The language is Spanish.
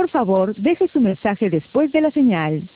Por favor, deje su mensaje después de la señal.